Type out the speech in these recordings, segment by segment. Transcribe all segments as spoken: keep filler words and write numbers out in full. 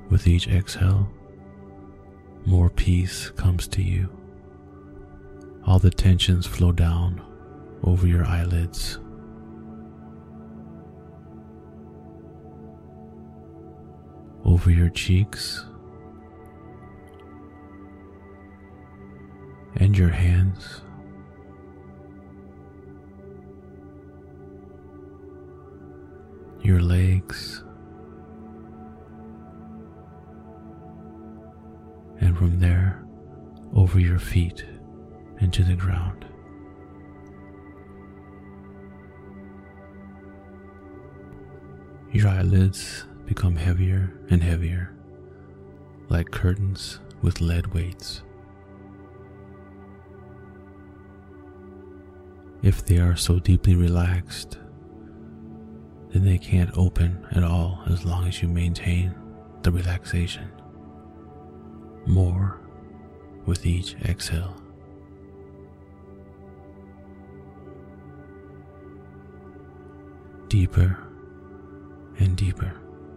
With each exhale, more peace comes to you. All the tensions flow down over your eyelids. Over your cheeks and your hands. Your legs. And from there, over your feet into the ground. Your eyelids become heavier and heavier, like curtains with lead weights. If they are so deeply relaxed, then they can't open at all as long as you maintain the relaxation. More with each exhale. Deeper and deeper.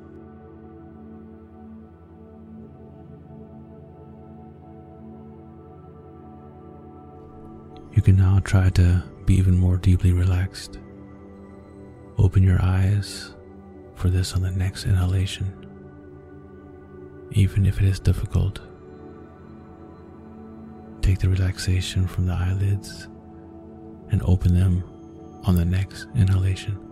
You can now try to be even more deeply relaxed. Open your eyes for this on the next inhalation, even if it is difficult. Take the relaxation from the eyelids and open them on the next inhalation.